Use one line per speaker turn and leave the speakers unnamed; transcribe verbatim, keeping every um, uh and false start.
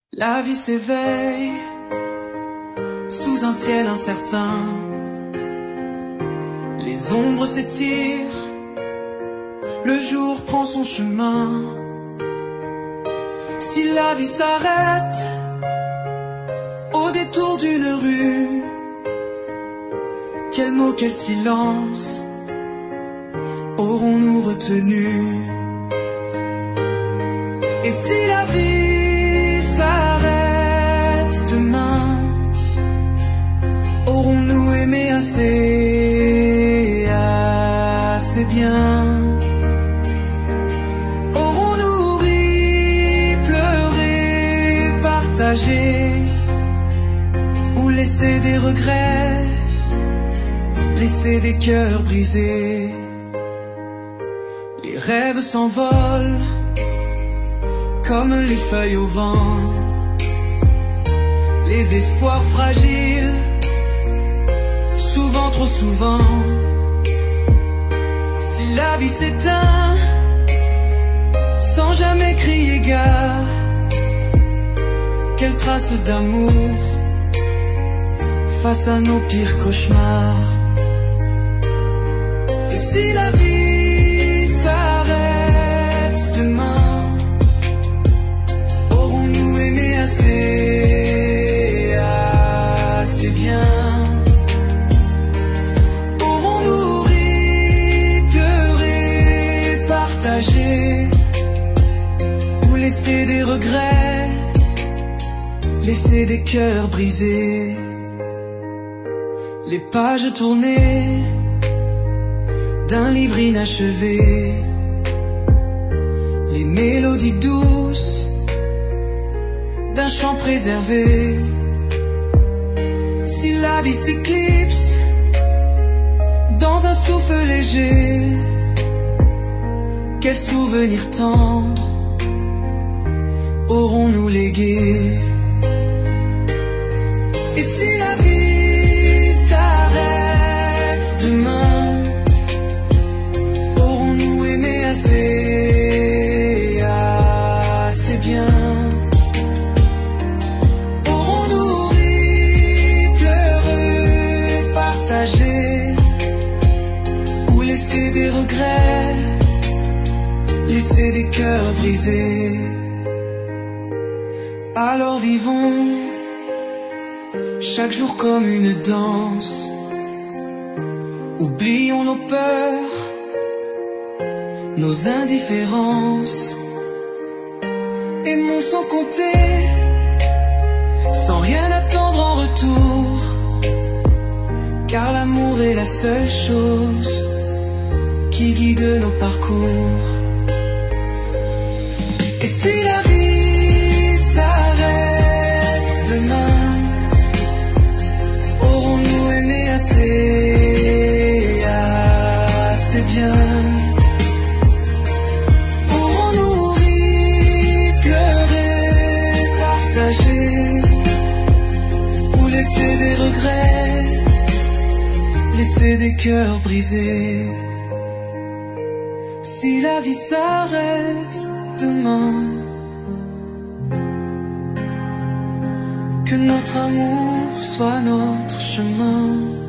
La vie s'éveille sous un ciel incertain. Les ombres s'étirent, le jour prend son chemin. Si la vie s'arrête au détour d'une rue, quel mot, quel silence aurons-nous retenu? Et si la vie s'arrête demain, aurons-nous aimé assez, assez bien? Aurons-nous ri, pleuré, partagé, ou laissé des regrets, laissé des cœurs brisés? Les rêves s'envolent comme les feuilles au vent, les espoirs fragiles, souvent, trop souvent. Si la vie s'éteint sans jamais crier gare, quelle trace d'amour face à nos pires cauchemars? Et si la vie s'arrête demain, aurons-nous aimé assez, assez bien? Aurons-nous ri, pleuré, partagé, ou laissé des regrets, laissé des cœurs brisés? Les pages tournées d'un livre inachevé, les mélodies douces d'un chant préservé. Si la vie s'éclipse dans un souffle léger, quel souvenir tendre aurons-nous légué? Et si la vie s'arrête demain, aurons-nous aimé assez, assez bien? Aurons-nous ri, pleuré, partagé, ou laissé des regrets, laissé des cœurs brisés? Alors vivons chaque jour comme une danse, oublions nos peurs, nos indifférences, aimons sans compter, sans rien attendre en retour, car l'amour est la seule chose qui guide nos parcours. Et si la vie s'arrête demain, aurons-nous aimé assez, assez bien? Aurons-nous ri, pleuré, partagé, ou laissé des regrets, laissé des cœurs brisés? Si la vie s'arrête demain, que notre amour soit notre chemin.